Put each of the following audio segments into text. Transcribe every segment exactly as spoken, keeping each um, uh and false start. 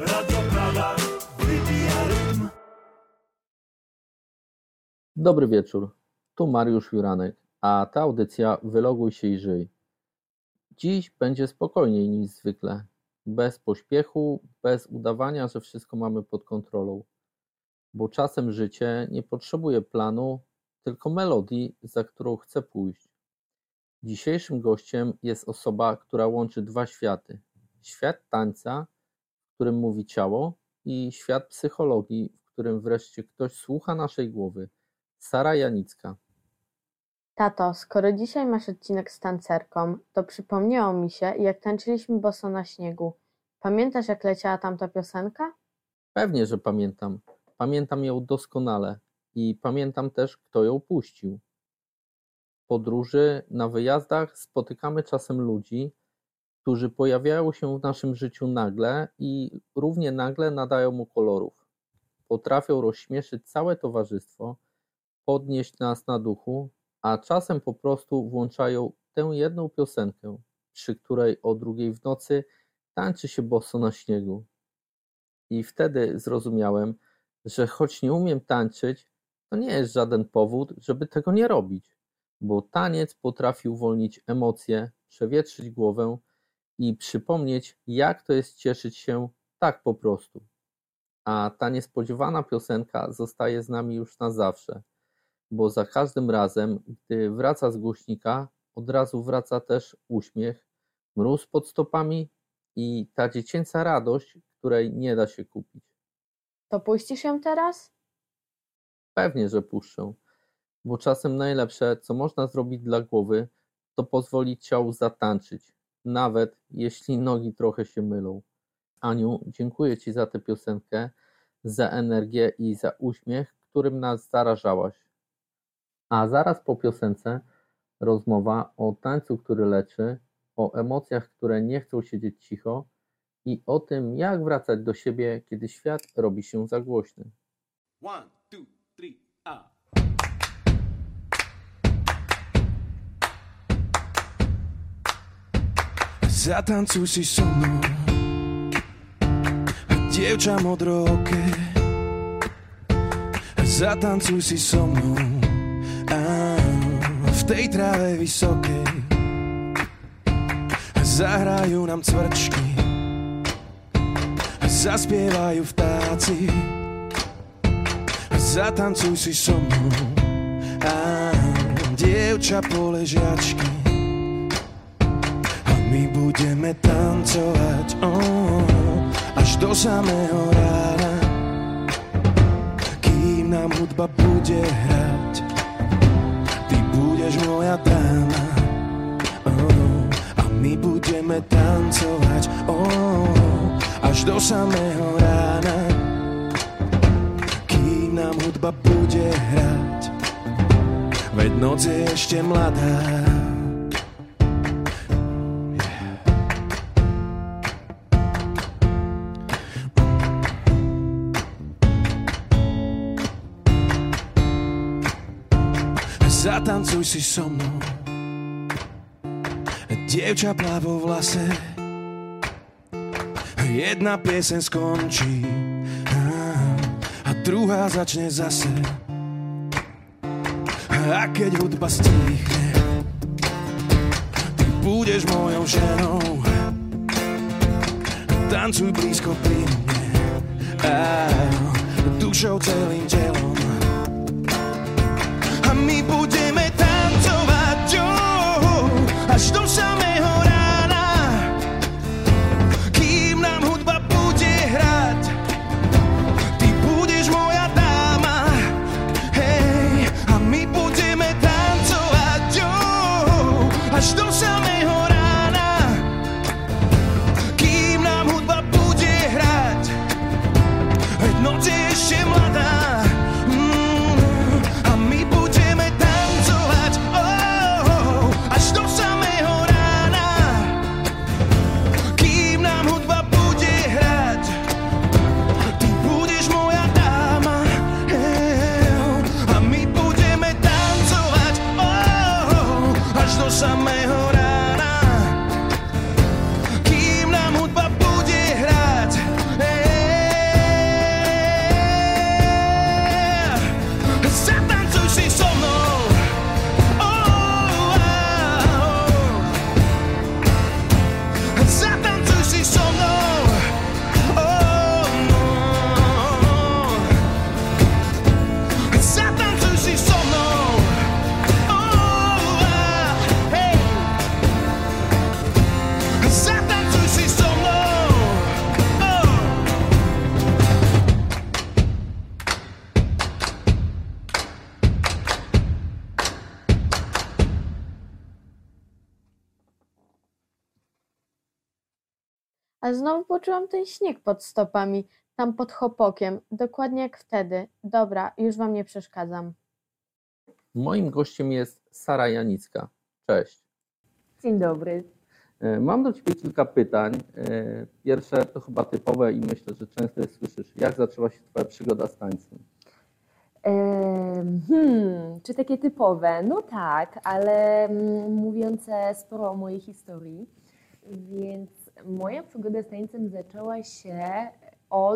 Radio Prada wybija rytm. Dobry wieczór, tu Mariusz Juranek, a ta audycja Wyloguj się i żyj. Dziś będzie spokojniej niż zwykle, bez pośpiechu, bez udawania, że wszystko mamy pod kontrolą, bo czasem życie nie potrzebuje planu, tylko melodii, za którą chce pójść. Dzisiejszym gościem jest osoba, która łączy dwa światy. Świat tańca, w którym mówi ciało, i świat psychologii, w którym wreszcie ktoś słucha naszej głowy. Sara Janicka. Tato, skoro dzisiaj masz odcinek z tancerką, to przypomniało mi się, jak tańczyliśmy boso na śniegu. Pamiętasz, jak leciała tamta piosenka? Pewnie, że pamiętam. Pamiętam ją doskonale i pamiętam też, kto ją puścił. W podróży, na wyjazdach spotykamy czasem ludzi, którzy pojawiają się w naszym życiu nagle i równie nagle nadają mu kolorów. Potrafią rozśmieszyć całe towarzystwo, podnieść nas na duchu, a czasem po prostu włączają tę jedną piosenkę, przy której o drugiej w nocy tańczy się boso na śniegu. I wtedy zrozumiałem, że choć nie umiem tańczyć, to nie jest żaden powód, żeby tego nie robić, bo taniec potrafi uwolnić emocje, przewietrzyć głowę i przypomnieć, jak to jest cieszyć się tak po prostu. A ta niespodziewana piosenka zostaje z nami już na zawsze, bo za każdym razem, gdy wraca z głośnika, od razu wraca też uśmiech, mróz pod stopami i ta dziecięca radość, której nie da się kupić. To puścisz ją teraz? Pewnie, że puszczę, bo czasem najlepsze, co można zrobić dla głowy, to pozwolić ciału zatańczyć, nawet jeśli nogi trochę się mylą. Aniu, dziękuję Ci za tę piosenkę, za energię i za uśmiech, którym nas zarażałaś. A zaraz po piosence rozmowa o tańcu, który leczy, o emocjach, które nie chcą siedzieć cicho i o tym, jak wracać do siebie, kiedy świat robi się za głośny. One, two, three, a. Zatancuj si so mnou, dievča modrooké. Zatancuj si so mnou, áno, v tej tráve vysokej. Zahrajú nám cvrčky, zaspievajú vtáci. Zatancuj si so mnou, áno, dievča poležiačky. My budeme tancovať oh, až do samého rána, kým nám hudba bude hrať. Ty budeš moja dáma oh, a my budeme tancovať oh, až do samého rána, kým nám hudba bude hrať. Veď noc je ešte mladá. Zatancuj si so mnou, dievča plávo v lase. Jedna pieseň skončí a druhá začne zase. A keď hudba stíchne, ty budeš mojou ženou. Tancuj blízko pri mne, dušou celým telom. A my budeme tancovať oh, až do samého rána, kým nám hudba bude hrať. Ty budeš moja dáma, hej, a my budeme tancovať oh, až do samého rána, kým nám hudba bude hrať. Veď noc je ešte mladá. Mm, a my budeme tancovať A znowu poczułam ten śnieg pod stopami, tam pod chopokiem, dokładnie jak wtedy. Dobra, już wam nie przeszkadzam. Moim gościem jest Sara Janicka. Cześć. Dzień dobry. E, Mam do Ciebie kilka pytań. E, Pierwsze to chyba typowe i myślę, że często je słyszysz. Jak zaczęła się Twoja przygoda z tańcem? Em, Hmm, czy takie typowe? No tak, ale mm, mówiące sporo o mojej historii. Więc moja przygoda z tańcem zaczęła się od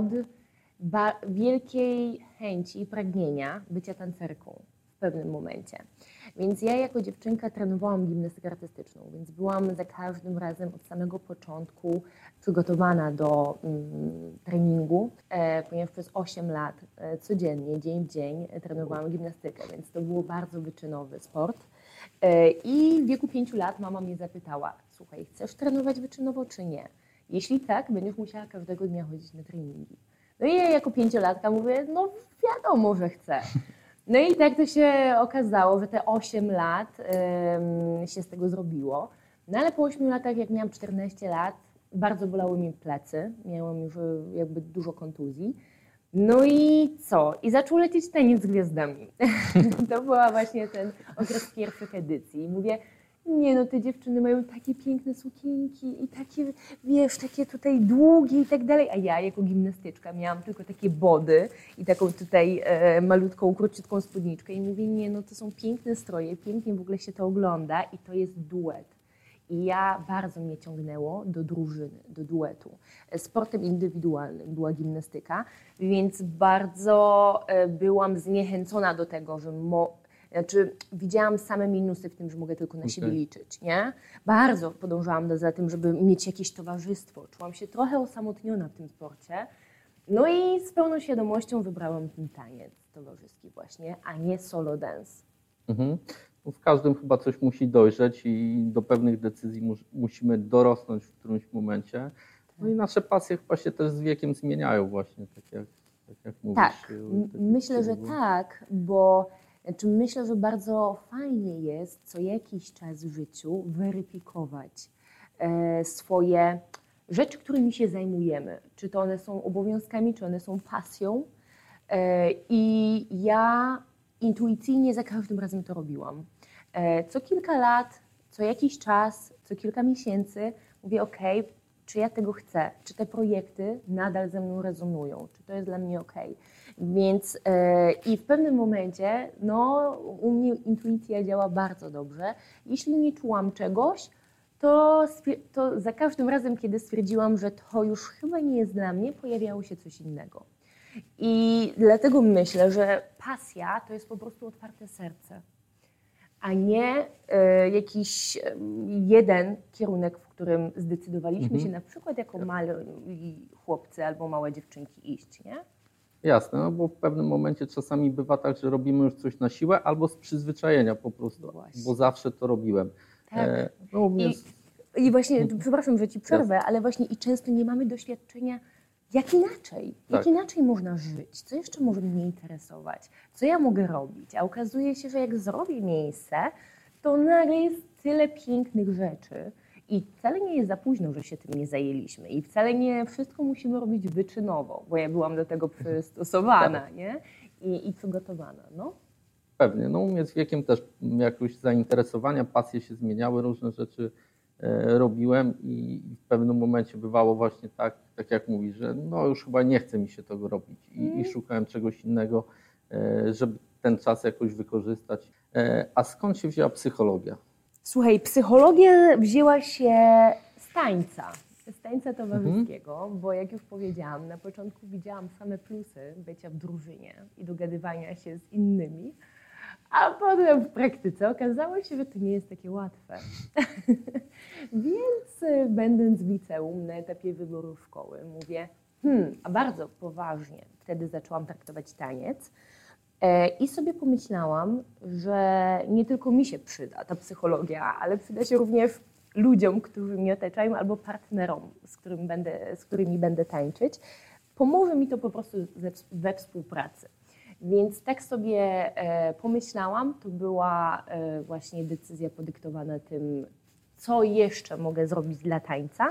ba- wielkiej chęci i pragnienia bycia tancerką w pewnym momencie. Więc ja jako dziewczynka trenowałam gimnastykę artystyczną, więc byłam za każdym razem od samego początku przygotowana do mm, treningu, e, ponieważ przez osiem lat e, codziennie, dzień w dzień e, trenowałam gimnastykę, więc to było bardzo wyczynowy sport. E, I w wieku pięciu lat mama mnie zapytała: słuchaj, chcesz trenować wyczynowo czy nie? Jeśli tak, będziesz musiała każdego dnia chodzić na treningi. No i ja jako pięciolatka mówię, no wiadomo, że chcę. No i tak to się okazało, że te osiem lat ym, się z tego zrobiło. No ale po ośmiu latach, jak miałam czternaście lat, bardzo bolały mi plecy, miałam już y, jakby dużo kontuzji. No i co? I zaczął lecieć Taniec z Gwiazdami. To była właśnie ten okres pierwszych edycji. I mówię, nie no, te dziewczyny mają takie piękne sukienki i takie, wiesz, takie tutaj długie i tak dalej, a ja jako gimnastyczka miałam tylko takie body i taką tutaj e, malutką, króciutką spódniczkę i mówię, nie no, to są piękne stroje, pięknie w ogóle się to ogląda i to jest duet. I ja bardzo mnie ciągnęło do drużyny, do duetu. Sportem indywidualnym była gimnastyka, więc bardzo e, byłam zniechęcona do tego, że mo- Znaczy, widziałam same minusy w tym, że mogę tylko na Okay. siebie liczyć, nie? Bardzo podążałam do, za tym, żeby mieć jakieś towarzystwo. Czułam się trochę osamotniona w tym sporcie. No i z pełną świadomością wybrałam ten taniec towarzyski właśnie, a nie solo dance. Mhm. W każdym chyba coś musi dojrzeć i do pewnych decyzji mus- musimy dorosnąć w którymś momencie. No i nasze pasje chyba się też z wiekiem zmieniają właśnie, tak jak, tak jak mówisz. Tak, y, m- tak jak myślę, że było. tak, bo znaczy myślę, że bardzo fajnie jest co jakiś czas w życiu weryfikować e, swoje rzeczy, którymi się zajmujemy. Czy to one są obowiązkami, czy one są pasją. E, I ja intuicyjnie za każdym razem to robiłam. E, co kilka lat, co jakiś czas, co kilka miesięcy mówię, ok, czy ja tego chcę, czy te projekty nadal ze mną rezonują, czy to jest dla mnie ok. Więc e, i w pewnym momencie, no, u mnie intuicja działa bardzo dobrze. Jeśli nie czułam czegoś, to, stwier- to za każdym razem, kiedy stwierdziłam, że to już chyba nie jest dla mnie, pojawiało się coś innego. I dlatego myślę, że pasja to jest po prostu otwarte serce, a nie e, jakiś e, jeden kierunek, w którym zdecydowaliśmy Mhm. się na przykład jako mali chłopcy albo małe dziewczynki iść, nie? Jasne, no bo w pewnym momencie czasami bywa tak, że robimy już coś na siłę albo z przyzwyczajenia po prostu, Właśnie. bo zawsze to robiłem. Tak. E, no, u mnie I, jest- I właśnie, przepraszam, że ci przerwę, ale właśnie i często nie mamy doświadczenia, jak inaczej, jak Tak. inaczej można żyć, co jeszcze może mnie interesować, co ja mogę robić, a okazuje się, że jak zrobię miejsce, to nagle jest tyle pięknych rzeczy i wcale nie jest za późno, że się tym nie zajęliśmy i wcale nie wszystko musimy robić wyczynowo, bo ja byłam do tego przystosowana, nie? I, i przygotowana, no. Pewnie. No u mnie z wiekiem też jakoś zainteresowania, pasje się zmieniały, różne rzeczy e, robiłem i w pewnym momencie bywało właśnie tak, tak jak mówisz, że no już chyba nie chce mi się tego robić i, Mm. i szukałem czegoś innego, e, żeby ten czas jakoś wykorzystać. E, a skąd się wzięła psychologia? Słuchaj, psychologia wzięła się z tańca, z tańca towarzyskiego, bo jak już powiedziałam, na początku widziałam same plusy bycia w drużynie i dogadywania się z innymi, a potem w praktyce okazało się, że to nie jest takie łatwe. Więc y, będąc w liceum na etapie wyboru szkoły, mówię, hmm, a bardzo poważnie wtedy zaczęłam traktować taniec. E, I sobie pomyślałam, że nie tylko mi się przyda ta psychologia, ale przyda się również ludziom, którzy mnie otaczają, albo partnerom, z, którym będę, z którymi będę tańczyć. Pomoże mi to po prostu ze, we współpracy. Więc tak sobie e, pomyślałam, to była e, właśnie decyzja podyktowana tym, co jeszcze mogę zrobić dla tańca.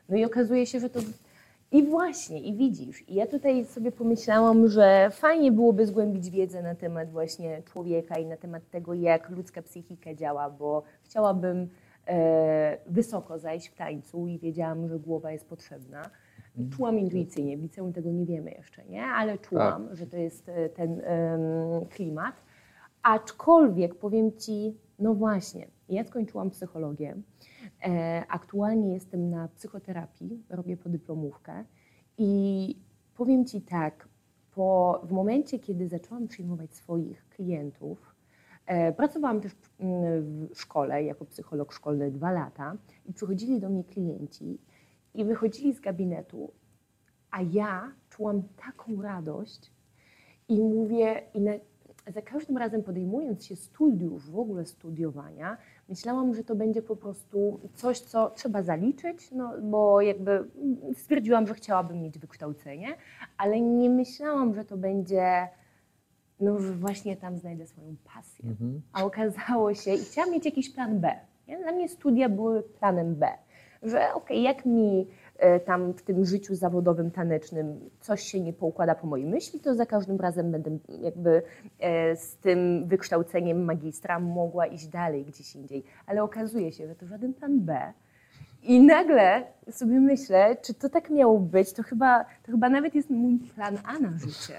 No i okazuje się, że to... I właśnie, i widzisz, i ja tutaj sobie pomyślałam, że fajnie byłoby zgłębić wiedzę na temat właśnie człowieka i na temat tego, jak ludzka psychika działa, bo chciałabym e, wysoko zajść w tańcu i wiedziałam, że głowa jest potrzebna. Czułam intuicyjnie, w liceum tego nie wiemy jeszcze, nie? Ale czułam, tak, że to jest ten um, klimat. Aczkolwiek powiem Ci, no właśnie, ja skończyłam psychologię, e, aktualnie jestem na psychoterapii, robię podyplomówkę i powiem Ci tak, po, w momencie, kiedy zaczęłam przyjmować swoich klientów, e, pracowałam też w szkole jako psycholog szkolny dwa lata i przychodzili do mnie klienci i wychodzili z gabinetu, a ja czułam taką radość i mówię, i na, za każdym razem podejmując się studiów, w ogóle studiowania, myślałam, że to będzie po prostu coś, co trzeba zaliczyć, no bo jakby stwierdziłam, że chciałabym mieć wykształcenie, ale nie myślałam, że to będzie, no że właśnie tam znajdę swoją pasję. Mhm. A okazało się, i chciałam mieć jakiś plan B. Nie? Dla mnie studia były planem B. Że okej, okay, jak mi e, tam w tym życiu zawodowym, tanecznym coś się nie poukłada po mojej myśli, to za każdym razem będę jakby e, z tym wykształceniem magistra mogła iść dalej gdzieś indziej. Ale okazuje się, że to żaden plan B. I nagle sobie myślę, czy to tak miało być, to chyba, to chyba nawet jest mój plan A na życie.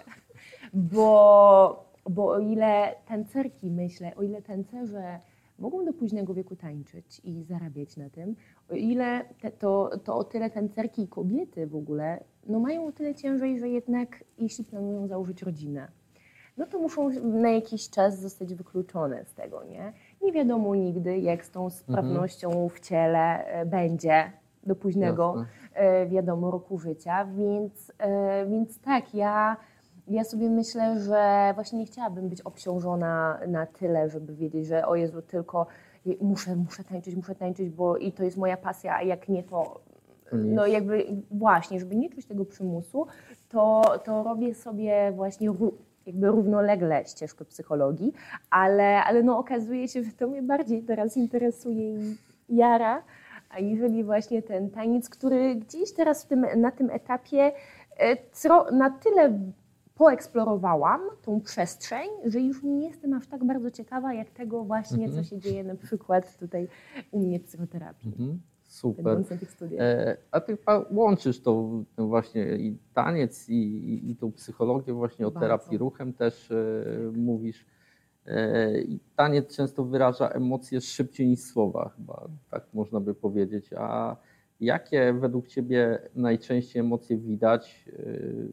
Bo, bo o ile tancerki, myślę, o ile tancerze mogą do późnego wieku tańczyć i zarabiać na tym, o ile te, to, to o tyle tancerki i kobiety w ogóle no mają o tyle ciężej, że jednak jeśli planują założyć rodzinę, no to muszą na jakiś czas zostać wykluczone z tego, nie? Nie wiadomo nigdy, jak z tą sprawnością mhm. w ciele będzie do późnego, Jasne. wiadomo, roku życia, więc, więc tak, ja... Ja sobie myślę, że właśnie nie chciałabym być obciążona na tyle, żeby wiedzieć, że o Jezu, tylko muszę, muszę tańczyć, muszę tańczyć, bo i to jest moja pasja, a jak nie, to no jakby właśnie, żeby nie czuć tego przymusu, to, to robię sobie właśnie jakby równolegle ścieżkę psychologii, ale, ale no okazuje się, że to mnie bardziej teraz interesuje i jara, a jeżeli właśnie ten taniec, który gdzieś teraz w tym, na tym etapie na tyle poeksplorowałam tą przestrzeń, że już nie jestem aż tak bardzo ciekawa, jak tego właśnie, mhm. co się dzieje na przykład tutaj u mnie w psychoterapii. Mhm. Super. E, a ty łączysz to właśnie i taniec, i, i, i tą psychologię właśnie o bardzo. Terapii ruchem też e, mówisz. E, i taniec często wyraża emocje szybciej niż słowa, chyba tak można by powiedzieć. A jakie według Ciebie najczęściej emocje widać e,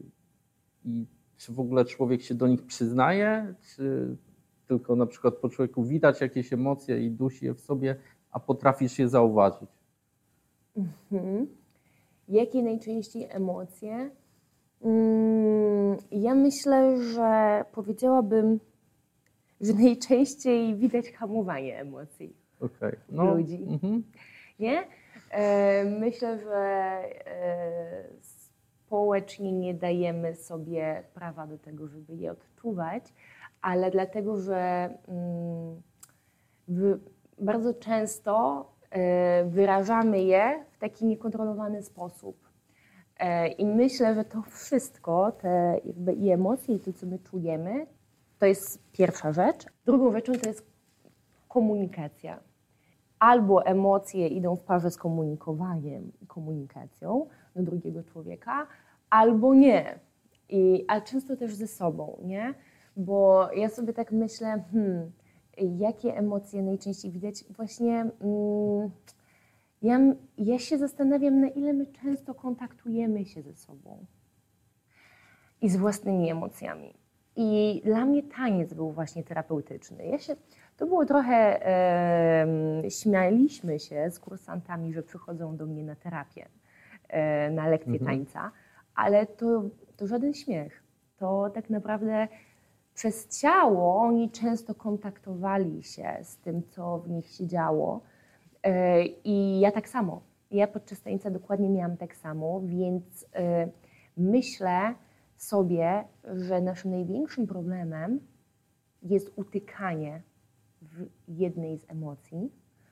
i czy w ogóle człowiek się do nich przyznaje, czy tylko na przykład po człowieku widać jakieś emocje i dusi je w sobie, a potrafisz je zauważyć? Mhm. Jakie najczęściej emocje? Hmm, ja myślę, że powiedziałabym, że najczęściej widać hamowanie emocji okay. no. ludzi. Mhm. Nie? E, myślę, że e, społecznie nie dajemy sobie prawa do tego, żeby je odczuwać, ale dlatego, że mm, bardzo często y, wyrażamy je w taki niekontrolowany sposób. Y, I myślę, że to wszystko, te jakby i emocje, i to, co my czujemy, to jest pierwsza rzecz. Drugą rzeczą to jest komunikacja. Albo emocje idą w parze z komunikowaniem i komunikacją do drugiego człowieka, albo nie. I, a często też ze sobą, nie? Bo ja sobie tak myślę, hmm, jakie emocje najczęściej widać? Właśnie mm, ja, ja się zastanawiam, na ile my często kontaktujemy się ze sobą i z własnymi emocjami. I dla mnie taniec był właśnie terapeutyczny. Ja się, to było trochę, e, śmialiśmy się z kursantami, że przychodzą do mnie na terapię, e, na lekcję mhm. tańca, ale to, to żaden śmiech. To tak naprawdę przez ciało oni często kontaktowali się z tym, co w nich się działo. E, I ja tak samo. Ja podczas tańca dokładnie miałam tak samo, więc e, myślę sobie, że naszym największym problemem jest utykanie w jednej z emocji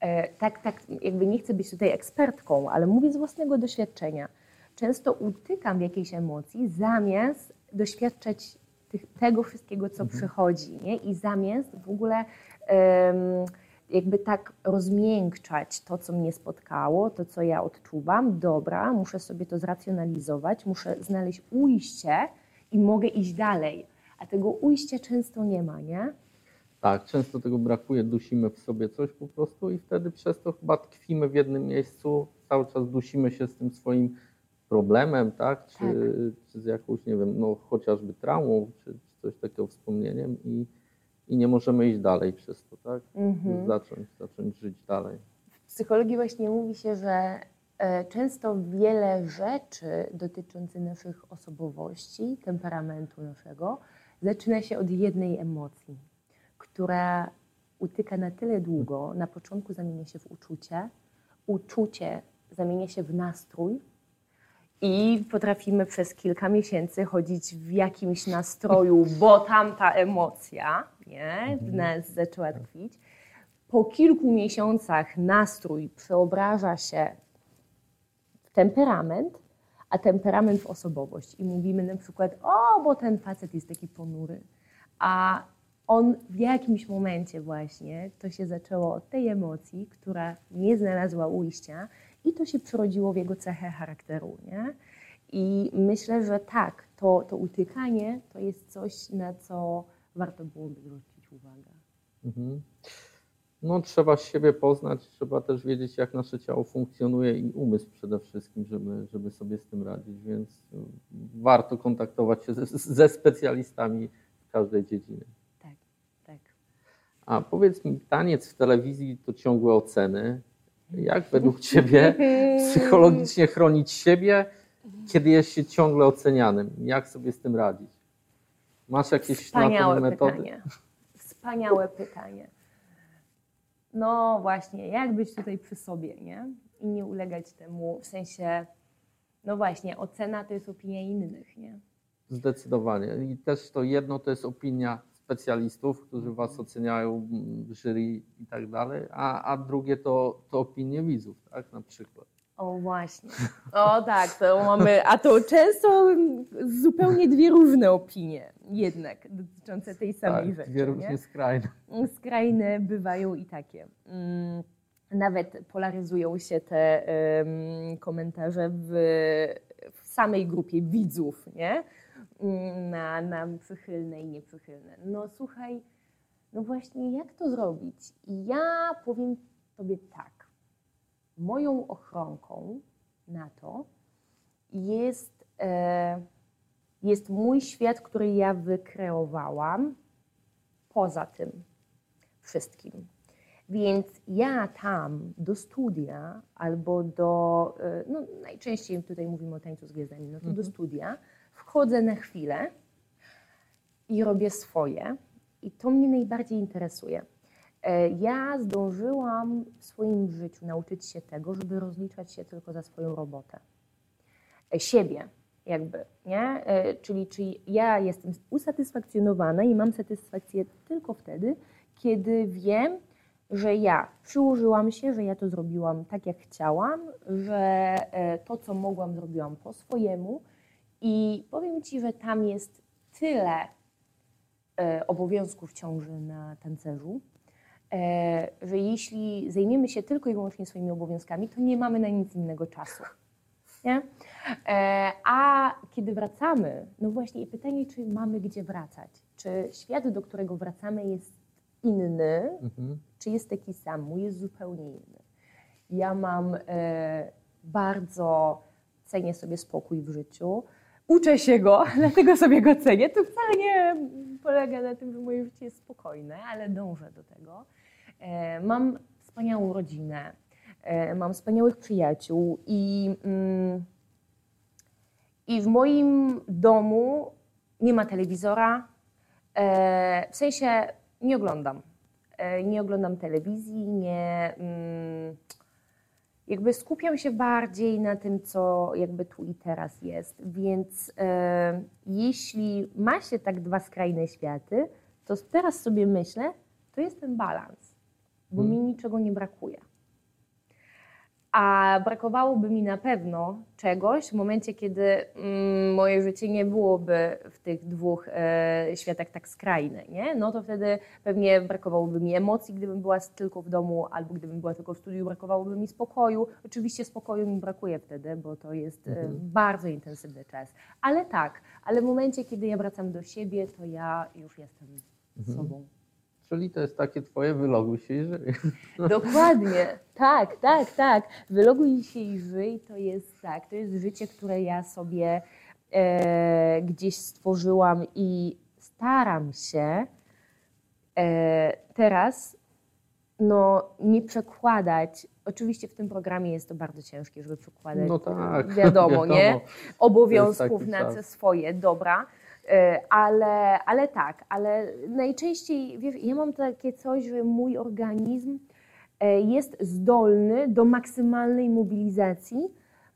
E, tak, tak, jakby nie chcę być tutaj ekspertką, ale mówię z własnego doświadczenia. Często utykam w jakiejś emocji, zamiast doświadczać tych, tego wszystkiego, co Mhm. przychodzi, nie? I zamiast w ogóle em, jakby tak rozmiękczać to, co mnie spotkało, to, co ja odczuwam. Dobra, muszę sobie to zracjonalizować, muszę znaleźć ujście i mogę iść dalej. A tego ujścia często nie ma, nie? Tak, często tego brakuje, dusimy w sobie coś po prostu i wtedy przez to chyba tkwimy w jednym miejscu, cały czas dusimy się z tym swoim problemem, tak? Czy, Tak. czy z jakąś, nie wiem, no chociażby traumą, czy, czy coś takiego wspomnieniem i, i nie możemy iść dalej przez to, tak? Mhm. Zacząć, zacząć żyć dalej. W psychologii właśnie mówi się, że e, często wiele rzeczy dotyczących naszych osobowości, temperamentu naszego, zaczyna się od jednej emocji, która utyka na tyle długo, na początku zamienia się w uczucie, uczucie zamienia się w nastrój i potrafimy przez kilka miesięcy chodzić w jakimś nastroju, bo tamta emocja, nie, w nas zaczęła tkwić. Po kilku miesiącach nastrój przeobraża się w temperament, a temperament w osobowość. I mówimy na przykład, o, bo ten facet jest taki ponury. A on w jakimś momencie właśnie, to się zaczęło od tej emocji, która nie znalazła ujścia i to się przerodziło w jego cechę charakteru, nie? I myślę, że tak, to, to utykanie to jest coś, na co warto byłoby zwrócić uwagę. Mhm. No trzeba siebie poznać, trzeba też wiedzieć, jak nasze ciało funkcjonuje i umysł przede wszystkim, żeby, żeby sobie z tym radzić, więc warto kontaktować się ze, ze specjalistami w każdej dziedzinie. Tak, tak. A powiedz mi, taniec w telewizji to ciągłe oceny. Jak według Ciebie psychologicznie chronić siebie, kiedy jest się ciągle ocenianym? Jak sobie z tym radzić? Masz jakieś Wspaniałe na to metody? pytanie. Wspaniałe pytanie. No właśnie, jak być tutaj przy sobie, nie? I nie ulegać temu, w sensie, no właśnie, ocena to jest opinia innych, nie? Zdecydowanie. I też to jedno to jest opinia specjalistów, którzy Was oceniają, jury i tak dalej, a, a drugie to, to opinie widzów, tak, na przykład. O właśnie. O tak, to mamy, a to często zupełnie dwie różne opinie jednak dotyczące tej samej Tak, rzeczy. dwie różnie nie? skrajne. Skrajne bywają i takie. Mm, Nawet polaryzują się te um, komentarze w, w samej grupie widzów, nie? Mm, Na, na przychylne i nieprzychylne. No słuchaj, no właśnie jak to zrobić? I ja powiem Tobie tak. Moją ochronką na to jest, e, jest mój świat, który ja wykreowałam poza tym wszystkim. Więc ja tam do studia albo do, e, no najczęściej tutaj mówimy o tańcu z gwiazdami, no to Mhm. do studia wchodzę na chwilę i robię swoje i to mnie najbardziej interesuje. Ja zdążyłam w swoim życiu nauczyć się tego, żeby rozliczać się tylko za swoją robotę. Siebie jakby, nie? Czyli, czyli ja jestem usatysfakcjonowana i mam satysfakcję tylko wtedy, kiedy wiem, że ja przyłożyłam się, że ja to zrobiłam tak, jak chciałam, że to, co mogłam, zrobiłam po swojemu i powiem Ci, że tam jest tyle obowiązków ciąży na tancerzu, że jeśli zajmiemy się tylko i wyłącznie swoimi obowiązkami, to nie mamy na nic innego czasu. Nie? A kiedy wracamy, no właśnie pytanie, czy mamy gdzie wracać? Czy świat, do którego wracamy, jest inny, Mhm. czy jest taki sam? Mój jest zupełnie inny. Ja mam e, bardzo, cenię sobie spokój w życiu, uczę się go, dlatego sobie go cenię. To wcale nie polega na tym, że moje życie jest spokojne, ale dążę do tego. E, mam wspaniałą rodzinę, e, mam wspaniałych przyjaciół i, mm, i w moim domu nie ma telewizora, e, w sensie nie oglądam. E, nie oglądam telewizji, nie... Mm, jakby skupiam się bardziej na tym, co jakby tu i teraz jest, więc e, jeśli ma się tak dwa skrajne światy, to teraz sobie myślę, to jest ten balans, bo Hmm. mi niczego nie brakuje. A brakowałoby mi na pewno czegoś w momencie, kiedy mm, moje życie nie byłoby w tych dwóch e, światach tak skrajne, nie? No to wtedy pewnie brakowałoby mi emocji, gdybym była tylko w domu, albo gdybym była tylko w studiu, brakowałoby mi spokoju. Oczywiście spokoju mi brakuje wtedy, bo to jest e, bardzo intensywny czas. Ale tak, ale w momencie, kiedy ja wracam do siebie, to ja już jestem Mhm. sobą. Czyli to jest takie twoje wyloguj się i żyj. Dokładnie, tak, tak, tak. Wyloguj się i żyj to jest tak, to jest życie, które ja sobie e, gdzieś stworzyłam i staram się e, teraz no, nie przekładać. Oczywiście w tym programie jest to bardzo ciężkie, żeby przekładać, No tak, wiadomo, wiadomo. nie? Obowiązków taki na czas. te swoje dobra. E, Ale, ale tak, ale najczęściej, wiesz, ja mam takie coś, że mój organizm e, jest zdolny do maksymalnej mobilizacji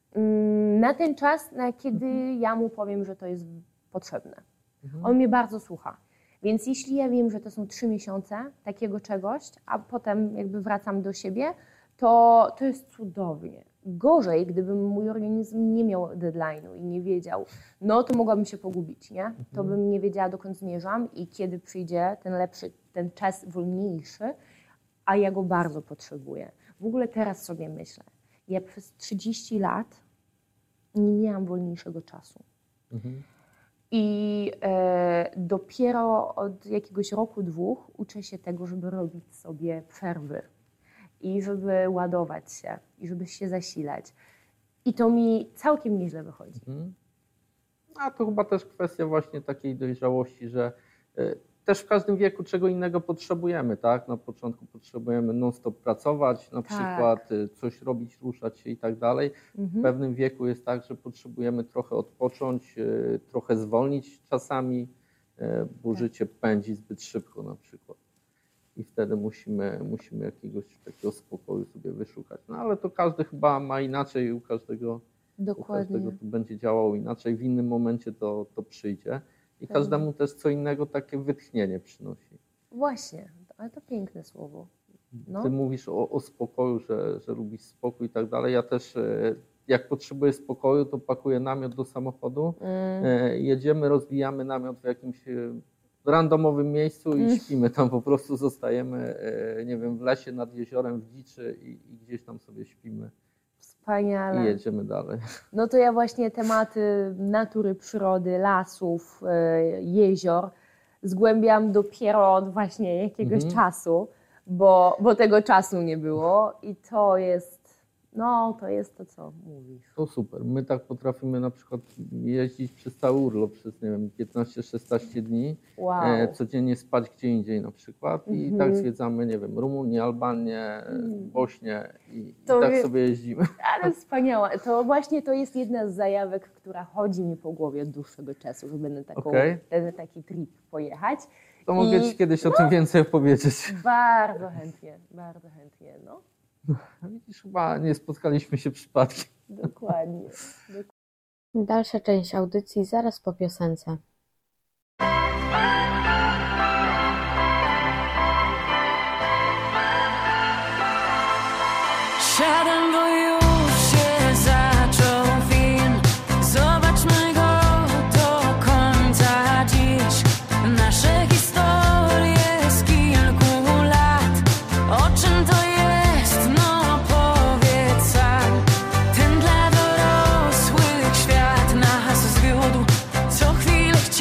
mm, na ten czas, na kiedy ja mu powiem, że to jest potrzebne. Mhm. On mnie bardzo słucha. Więc jeśli ja wiem, że to są trzy miesiące takiego czegoś, a potem jakby wracam do siebie, to, to jest cudownie. Gorzej, gdyby mój organizm nie miał deadline'u i nie wiedział, no to mogłabym się pogubić, nie? To bym nie wiedziała, dokąd zmierzam i kiedy przyjdzie ten lepszy, ten czas wolniejszy, a ja go bardzo potrzebuję. W ogóle teraz sobie myślę, ja przez trzydzieści lat nie miałam wolniejszego czasu. Mhm. I e, dopiero od jakiegoś roku, dwóch uczę się tego, żeby robić sobie przerwy i żeby ładować się i żeby się zasilać. I to mi całkiem nieźle wychodzi. Mhm. A to chyba też kwestia właśnie takiej dojrzałości, że y, też w każdym wieku czego innego potrzebujemy, tak? Na początku potrzebujemy non-stop pracować, na Tak. przykład y, coś robić, ruszać się i tak dalej. W Mhm. pewnym wieku jest tak, że potrzebujemy trochę odpocząć, y, trochę zwolnić czasami, y, bo Tak. życie pędzi zbyt szybko na przykład. I wtedy musimy, musimy jakiegoś takiego spokoju sobie wyszukać. No ale to każdy chyba ma inaczej, u każdego, u Dokładnie. każdego to będzie działało inaczej, w innym momencie to, to przyjdzie. I Tak. każdemu też co innego takie wytchnienie przynosi. Właśnie, ale to piękne słowo. No. Ty mówisz o, o spokoju, że, że lubisz spokój i tak dalej. Ja też e, jak potrzebuję spokoju, to pakuję namiot do samochodu, Mm. e, jedziemy, rozbijamy namiot w jakimś e, randomowym miejscu i Mm. śpimy tam, po prostu zostajemy, e, nie wiem, w lesie, nad jeziorem, w dziczy i, i gdzieś tam sobie śpimy i Wspaniale. jedziemy dalej. No to ja właśnie tematy natury, przyrody, lasów, e, jezior zgłębiam dopiero od właśnie jakiegoś Mhm. czasu, bo, bo tego czasu nie było i to jest, no to jest to, co mówisz. To super. My tak potrafimy na przykład jeździć przez cały urlop, przez nie wiem, piętnaście szesnaście dni, Wow. e, codziennie spać gdzie indziej na przykład i Mhm. tak zwiedzamy, nie wiem, Rumunię, Albanię, Mhm. Bośnię i, i To tak wie- sobie jeździmy. Ale wspaniałe. To właśnie to jest jedna z zajawek, która chodzi mi po głowie od dłuższego czasu, żeby na taką, Okej. na taki trip pojechać. To mogę I- Ci kiedyś o tym więcej opowiedzieć. Bardzo chętnie, bardzo chętnie, no. Widzisz, chyba nie spotkaliśmy się przypadkiem. Dokładnie. Dalsza część audycji zaraz po piosence. Siadam, bo już się zaczął film. Zobaczmy go do końca dziś. Nasze historie z kilku lat. O czym to jest? No powiedz sam. Ten dla dorosłych świat nas zwiódł. Co chwilę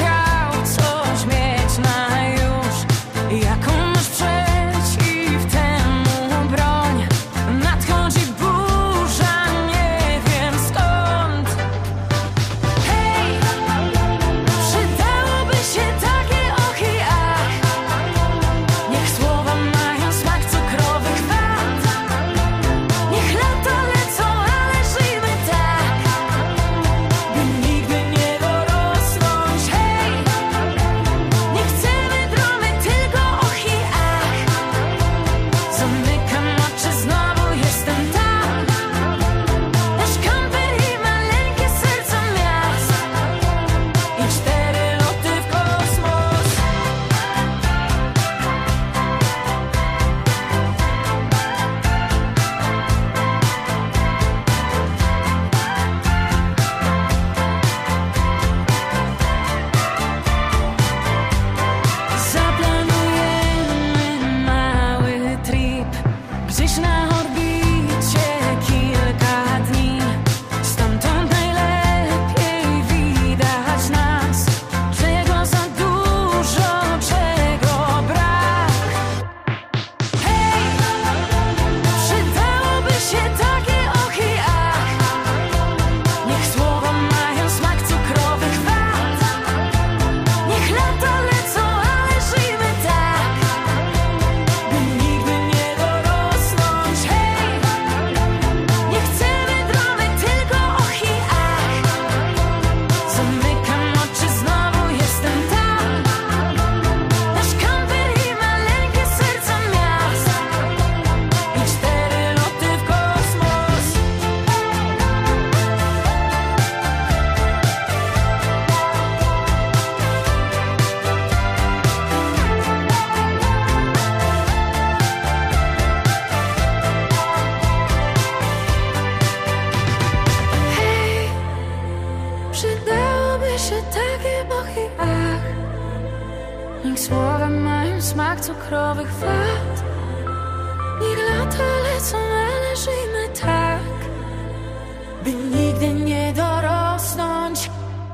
ich słowa mają smak cukrowych wad. Niech lata lecą, ale żyjmy tak, by nigdy nie dorosnąć.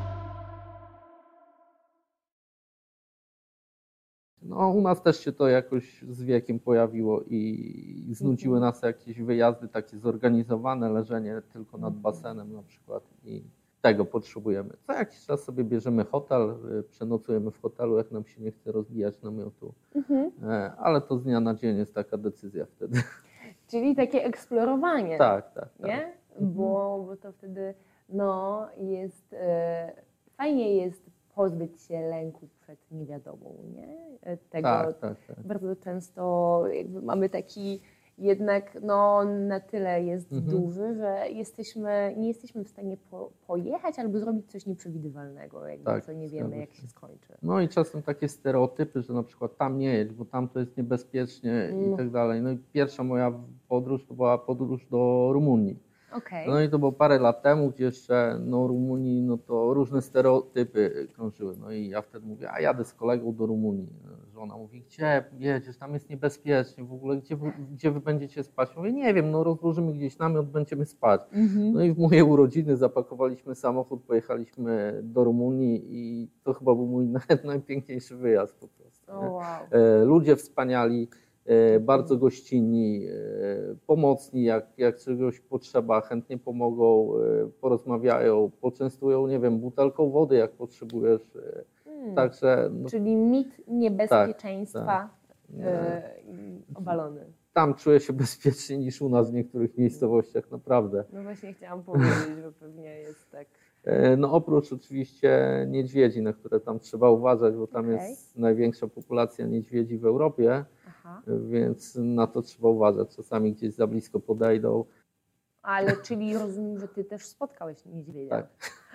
No, u nas też się to jakoś z wiekiem pojawiło i znudziły nas jakieś wyjazdy takie zorganizowane, leżenie tylko nad basenem na przykład i tego potrzebujemy. Co jakiś czas sobie bierzemy hotel, przenocujemy w hotelu, jak nam się nie chce rozbijać namiotu, Mhm. ale to z dnia na dzień jest taka decyzja wtedy. Czyli takie eksplorowanie, Tak, tak, tak. nie? Bo, bo to wtedy no, jest, e, fajnie jest pozbyć się lęku przed niewiadomą, nie? E, Tego Tak, tak, tak. bardzo często jakby mamy taki jednak no, na tyle jest Mhm. duży, że jesteśmy, nie jesteśmy w stanie po, pojechać albo zrobić coś nieprzewidywalnego, jakby, Tak, co nie wiemy, zgadza jak się. się skończy. No i czasem takie stereotypy, że na przykład tam nie jedź, bo tam to jest niebezpiecznie No. i tak dalej. No i pierwsza moja podróż to była podróż do Rumunii. Okej. No i to było parę lat temu, gdzie jeszcze no Rumunii, no to różne stereotypy krążyły. No i ja wtedy mówię, a jadę z kolegą do Rumunii. Żona mówi, gdzie jedziesz, tam jest niebezpiecznie, w ogóle gdzie wy, gdzie wy będziecie spać? Ja mówię, nie wiem, no rozłożymy gdzieś namiot, będziemy spać. Mhm. No i w moje urodziny zapakowaliśmy samochód, pojechaliśmy do Rumunii i to chyba był mój najpiękniejszy wyjazd po prostu. O, nie? wow. E, Ludzie wspaniali, e, bardzo gościnni, e, pomocni, jak, jak czegoś potrzeba, chętnie pomogą, e, porozmawiają, poczęstują, nie wiem, butelką wody, jak potrzebujesz. e, Hmm. Także no, Czyli mit niebezpieczeństwa tak. e, obalony. tam czuję się bezpieczniej niż u nas w niektórych miejscowościach, naprawdę. No właśnie chciałam powiedzieć, że pewnie jest tak. E, No oprócz oczywiście niedźwiedzi, na które tam trzeba uważać, bo tam Okej. jest największa populacja niedźwiedzi w Europie, Aha. więc na to trzeba uważać. Czasami gdzieś za blisko podejdą. Ale czyli rozumiem, że ty też spotkałeś niedźwiedzia. Tak.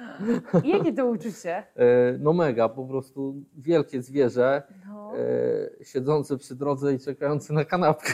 I jakie to uczucie? E, No mega, po prostu wielkie zwierzę, No. e, siedzące przy drodze i czekające na kanapkę.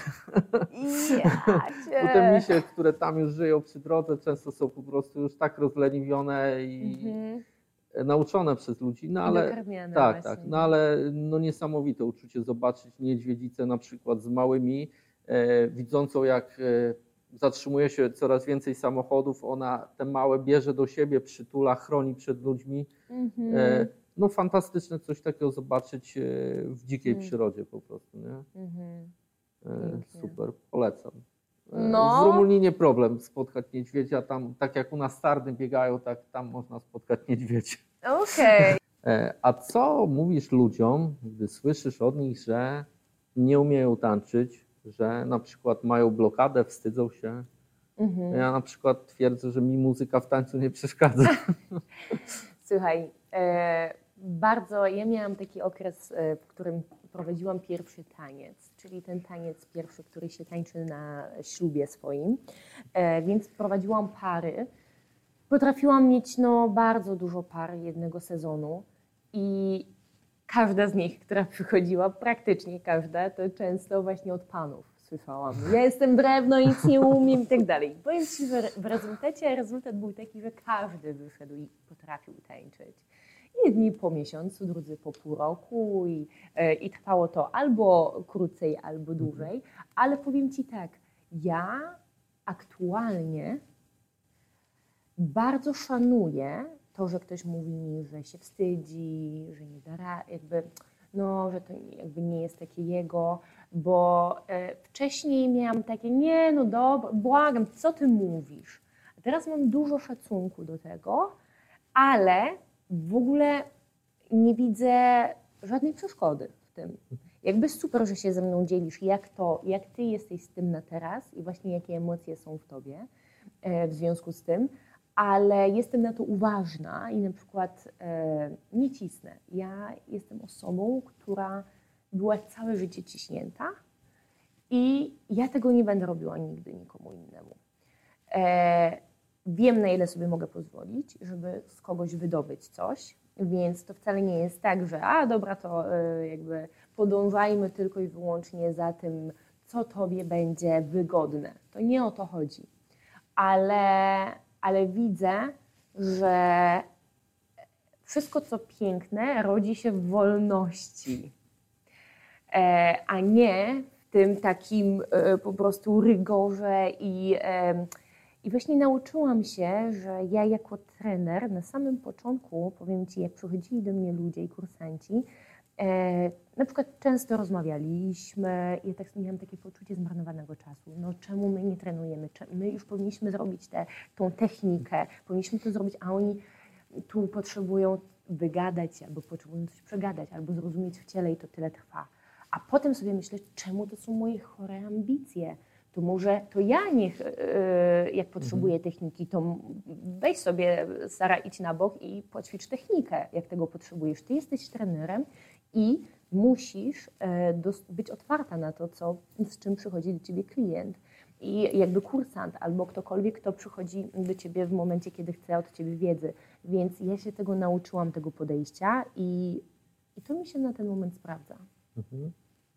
Ja Bo te misie, które tam już żyją przy drodze, często są po prostu już tak rozleniwione i Mhm. nauczone przez ludzi, no ale Dokarmiane tak, właśnie. tak, no ale no niesamowite uczucie zobaczyć niedźwiedzicę na przykład z małymi, e, widzącą jak e, zatrzymuje się coraz więcej samochodów, ona te małe bierze do siebie, przytula, chroni przed ludźmi. Mhm. E, no fantastyczne coś takiego zobaczyć e, w dzikiej Mm. przyrodzie po prostu, nie? Mhm. E, Pięknie. super, polecam. E, No. W Rumunii nie problem spotkać niedźwiedzia, tam tak jak u nas sarny biegają, tak tam można spotkać niedźwiedzia. Okej. E, A co mówisz ludziom, gdy słyszysz od nich, że nie umieją tańczyć, że na przykład mają blokadę, wstydzą się? Mhm. Ja na przykład twierdzę, że mi muzyka w tańcu nie przeszkadza. Słuchaj, e, bardzo, ja miałam taki okres, e, w którym prowadziłam pierwszy taniec, czyli ten taniec pierwszy, który się tańczy na ślubie swoim, e, więc prowadziłam pary. Potrafiłam mieć no, bardzo dużo par jednego sezonu i każda z nich, która przychodziła, praktycznie każda, to często właśnie od panów słyszałam. Ja jestem drewno, nic nie umiem i tak dalej. Powiem Ci, że w rezultacie rezultat był taki, że każdy wyszedł i potrafił tańczyć. Jedni po miesiącu, drudzy po pół roku i, e, i trwało to albo krócej, albo dłużej. Ale powiem Ci tak, ja aktualnie bardzo szanuję to, że ktoś mówi mi, że się wstydzi, że nie da ra- jakby, no, że to jakby nie jest takie jego, bo e, wcześniej miałam takie, nie, no dobra, błagam, co ty mówisz? A teraz mam dużo szacunku do tego, ale w ogóle nie widzę żadnej przeszkody w tym. Jakby super, że się ze mną dzielisz, jak to, jak ty jesteś z tym na teraz i właśnie jakie emocje są w tobie e, w związku z tym, ale jestem na to uważna i na przykład e, nie cisnę. Ja jestem osobą, która była całe życie ciśnięta i ja tego nie będę robiła nigdy nikomu innemu. E, wiem, na ile sobie mogę pozwolić, żeby z kogoś wydobyć coś, więc to wcale nie jest tak, że a dobra, to e, jakby podążajmy tylko i wyłącznie za tym, co tobie będzie wygodne. To nie o to chodzi. Ale, ale widzę, że wszystko, co piękne, rodzi się w wolności. e, a nie w tym takim e, po prostu rygorze i, e, i właśnie nauczyłam się, że ja jako trener na samym początku, powiem Ci, jak przychodzili do mnie ludzie i kursanci, E, na przykład często rozmawialiśmy i ja tak miałam takie poczucie zmarnowanego czasu. No czemu my nie trenujemy? My już powinniśmy zrobić tę tą technikę, powinniśmy to zrobić, a oni tu potrzebują wygadać się, albo potrzebują coś przegadać, albo zrozumieć w ciele i to tyle trwa. A potem sobie myślę, czemu to są moje chore ambicje? To może to ja niech, jak potrzebuję techniki, to weź sobie, Sara, idź na bok i poćwicz technikę, jak tego potrzebujesz. Ty jesteś trenerem i musisz być otwarta na to, co, z czym przychodzi do ciebie klient. I jakby kursant albo ktokolwiek, kto przychodzi do ciebie w momencie, kiedy chce od ciebie wiedzy. Więc ja się tego nauczyłam, tego podejścia i, i to mi się na ten moment sprawdza. Mhm.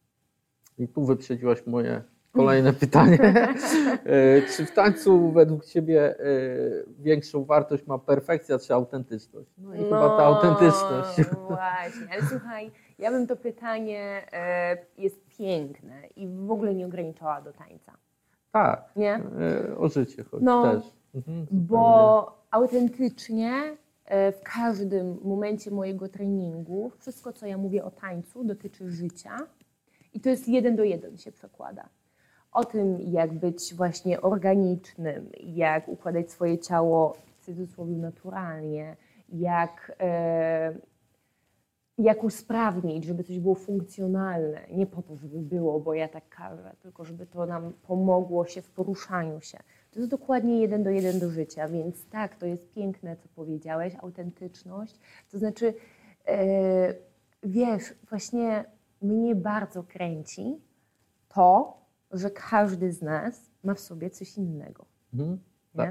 I tu wyprzedziłaś moje kolejne pytanie. Czy w tańcu według Ciebie większą wartość ma perfekcja czy autentyczność? No i no, chyba ta autentyczność. Właśnie, ale słuchaj, ja bym to pytanie jest piękne i w ogóle nie ograniczała do tańca. Tak, nie? O życie chodzi no, też. Mhm, bo autentycznie w każdym momencie mojego treningu wszystko, co ja mówię o tańcu, dotyczy życia i to jest jeden do jeden się przekłada. O tym, jak być właśnie organicznym, jak układać swoje ciało w cudzysłowie naturalnie, jak, e, jak usprawnić, żeby coś było funkcjonalne. Nie po to, żeby było, bo ja tak każę, tylko żeby to nam pomogło się w poruszaniu się. To jest dokładnie jeden do jeden do życia, więc tak, to jest piękne, co powiedziałeś, autentyczność. To znaczy, e, wiesz, właśnie mnie bardzo kręci to, że każdy z nas ma w sobie coś innego. Mhm, tak. Nie?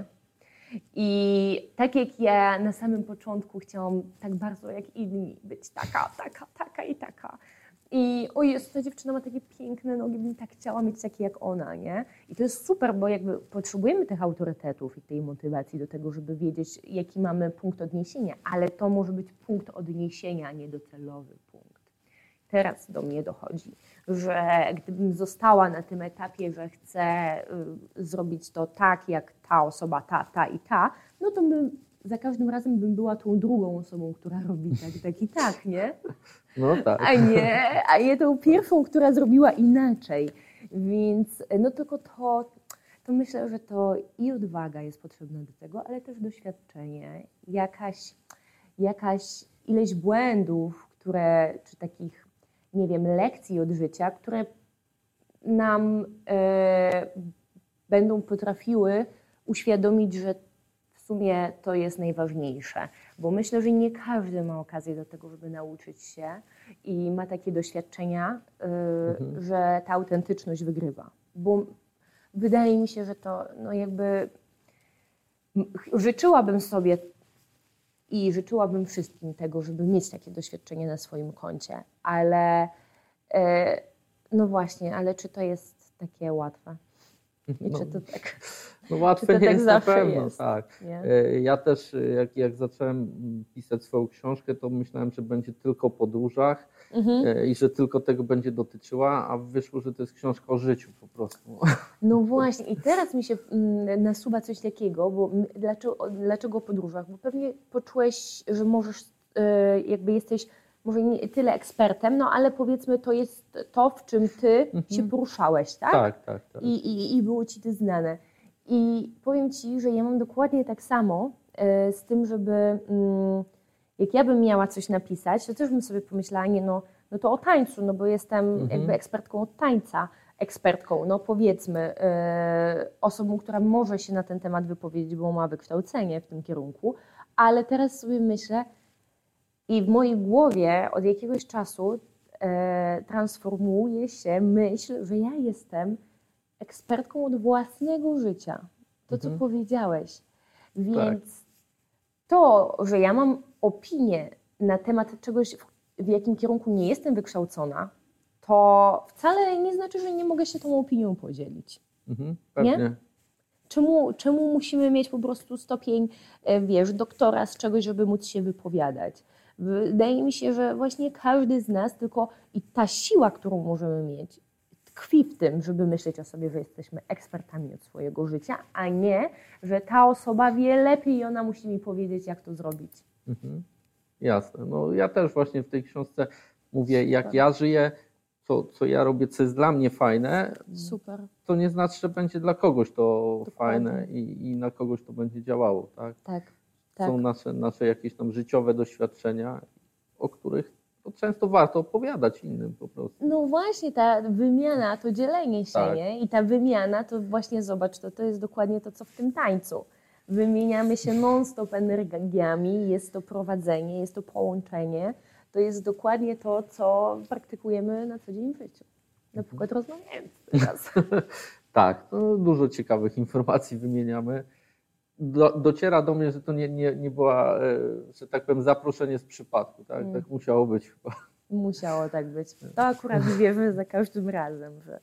I tak jak ja na samym początku chciałam tak bardzo jak inni być taka, taka, taka i taka. I o Jezu, ta dziewczyna ma takie piękne nogi, bym tak chciała mieć takie jak ona, nie? I to jest super, bo jakby potrzebujemy tych autorytetów i tej motywacji do tego, żeby wiedzieć, jaki mamy punkt odniesienia, ale to może być punkt odniesienia, a nie docelowy punkt. Teraz do mnie dochodzi, że gdybym została na tym etapie, że chcę y, zrobić to tak, jak ta osoba, ta, ta i ta, no to bym, za każdym razem bym była tą drugą osobą, która robi tak, tak i tak, nie? No tak. A nie, a nie tą pierwszą, która zrobiła inaczej. Więc no tylko to, to myślę, że to i odwaga jest potrzebna do tego, ale też doświadczenie, jakaś, jakaś ileś błędów, które, czy takich, nie wiem, lekcji od życia, które nam e, będą potrafiły uświadomić, że w sumie to jest najważniejsze. Bo myślę, że nie każdy ma okazję do tego, żeby nauczyć się i ma takie doświadczenia, e, mhm. że ta autentyczność wygrywa. Bo wydaje mi się, że to no jakby życzyłabym sobie i życzyłabym wszystkim tego, żeby mieć takie doświadczenie na swoim koncie, ale e, no właśnie, ale czy to jest takie łatwe? I no, czy to tak, no łatwe czy to nie tak jest na zawsze pewno, jest, tak. nie? Ja też jak, jak zacząłem pisać swoją książkę, to myślałem, że będzie tylko o podróżach mhm. i że tylko tego będzie dotyczyła, a wyszło, że to jest książka o życiu po prostu. No właśnie i teraz mi się nasuwa coś takiego, bo dlaczego, dlaczego o podróżach? Bo pewnie poczułeś, że możesz, jakby jesteś może nie tyle ekspertem, no ale powiedzmy to jest to, w czym ty mhm. się poruszałeś, tak? Tak, tak, tak. I, i, I było ci to znane. I powiem ci, że ja mam dokładnie tak samo y, z tym, żeby y, jak ja bym miała coś napisać, to też bym sobie pomyślała, nie no, no to o tańcu, no bo jestem mhm. jakby ekspertką od tańca, ekspertką, no powiedzmy, y, osobą, która może się na ten temat wypowiedzieć, bo ma wykształcenie w tym kierunku, ale teraz sobie myślę, i w mojej głowie od jakiegoś czasu e, transformuje się myśl, że ja jestem ekspertką od własnego życia. To, mhm. co powiedziałeś. Więc tak. to, że ja mam opinię na temat czegoś, w, w jakim kierunku nie jestem wykształcona, to wcale nie znaczy, że nie mogę się tą opinią podzielić. Mhm, pewnie. Nie? Czemu, czemu musimy mieć po prostu stopień, wiesz, doktora z czegoś, żeby móc się wypowiadać? Wydaje mi się, że właśnie każdy z nas, tylko i ta siła, którą możemy mieć, tkwi w tym, żeby myśleć o sobie, że jesteśmy ekspertami od swojego życia, a nie, że ta osoba wie lepiej i ona musi mi powiedzieć, jak to zrobić. Mhm. Jasne. No ja też właśnie w tej książce mówię, jak ja żyję, co, co ja robię, co jest dla mnie fajne, Super. to nie znaczy, że będzie dla kogoś to Dokładnie. fajne i, i na kogoś to będzie działało. Tak? Tak, tak. Są nasze, nasze jakieś tam życiowe doświadczenia, o których to często warto opowiadać innym po prostu. No właśnie, ta wymiana, to dzielenie się, Tak. nie? I ta wymiana, to właśnie zobacz, to, to jest dokładnie to, co w tym tańcu. Wymieniamy się non-stop energiami, jest to prowadzenie, jest to połączenie. To jest dokładnie to, co praktykujemy na co dzień w życiu. Na przykład rozmawiając teraz. Tak, no, dużo ciekawych informacji wymieniamy. Do, dociera do mnie, że to nie, nie, nie była, e, że tak powiem, zaproszenie z przypadku. Tak, Mm. tak musiało być chyba. Musiało tak być. To akurat wierzę za każdym razem, że,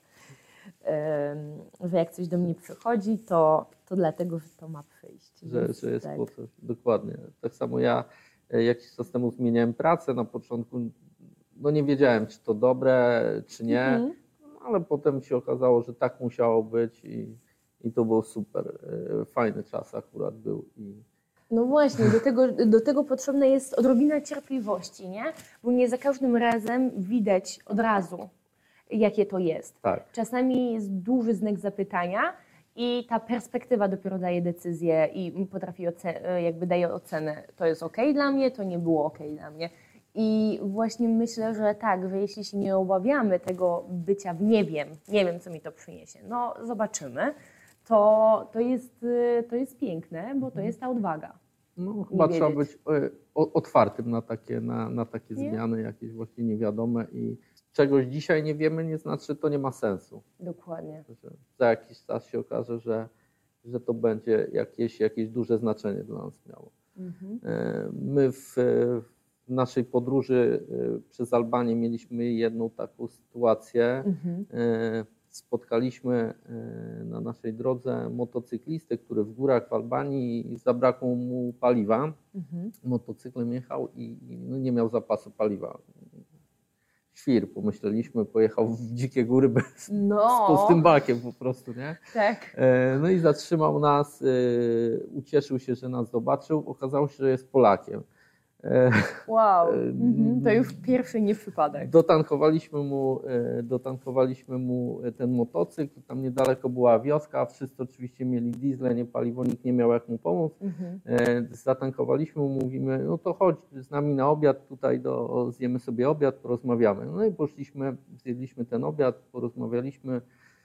em, że jak coś do mnie przychodzi, to, to dlatego, że to ma przyjść. Że, Więc że jest tak. po coś. Dokładnie. Tak samo ja e, jakiś czas temu zmieniałem pracę. Na początku no nie wiedziałem, czy to dobre, czy nie, Mhm. no, ale potem się okazało, że tak musiało być i, i to był super. E, Fajny czas akurat był. I, No właśnie, do tego, do tego potrzebna jest odrobina cierpliwości, nie? Bo nie za każdym razem widać od razu, jakie to jest. tak. Czasami jest duży znak zapytania i ta perspektywa dopiero daje decyzję i potrafi oce- jakby daje ocenę, to jest ok dla mnie, to nie było ok dla mnie. I właśnie myślę, że tak, że jeśli się nie obawiamy tego bycia w nie wiem, nie wiem, co mi to przyniesie, no zobaczymy, to, to, jest, y, to jest piękne, bo to jest ta odwaga. No, chyba wiedzieć. trzeba być e, o- otwartym na takie, na, na takie Nie? zmiany, jakieś właśnie niewiadome i czegoś dzisiaj nie wiemy, nie znaczy, że to nie ma sensu. Dokładnie. Że za jakiś czas się okaże, że, że to będzie jakieś, jakieś duże znaczenie dla nas miało. Mhm. E, My w, w naszej podróży e, przez Albanię mieliśmy jedną taką sytuację. Mhm. E, Spotkaliśmy e, na naszej drodze motocyklistę, który w górach w Albanii zabrakło mu paliwa. Mhm. Motocyklem jechał i i no nie miał zapasu paliwa. Świr, pomyśleliśmy, pojechał w dzikie góry bez, z No, pustym bakiem po prostu, nie? tak. E, No i zatrzymał nas, e, ucieszył się, że nas zobaczył, okazało się, że jest Polakiem. E, Wow. E, Mhm. To już pierwszy nie przypadek. Dotankowaliśmy mu, e, dotankowaliśmy mu ten motocykl, tam niedaleko była wioska, wszyscy oczywiście mieli diesle, nie paliwo, nikt nie miał jak mu pomóc. Mhm. E, Zatankowaliśmy mu, mówimy, no to chodź z nami na obiad, tutaj do, zjemy sobie obiad, porozmawiamy. No i poszliśmy, zjedliśmy ten obiad, porozmawialiśmy